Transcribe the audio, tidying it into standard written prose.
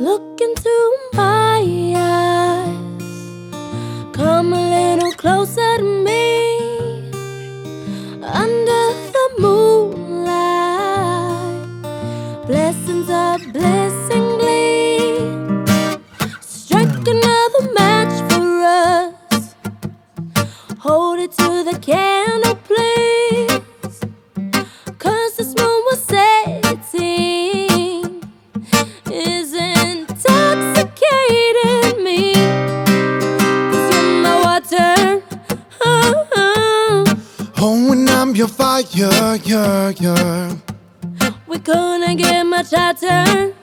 Look into my eyes, come a little closer to me. Under the moonlight, blessings are blessingly. Strike another match for us. Hold it to the candle, please. 'Cause this moon was setting is intoxicating me. 'Cause you're my water. Oh, when I'm your fire, We couldn't get much hotter.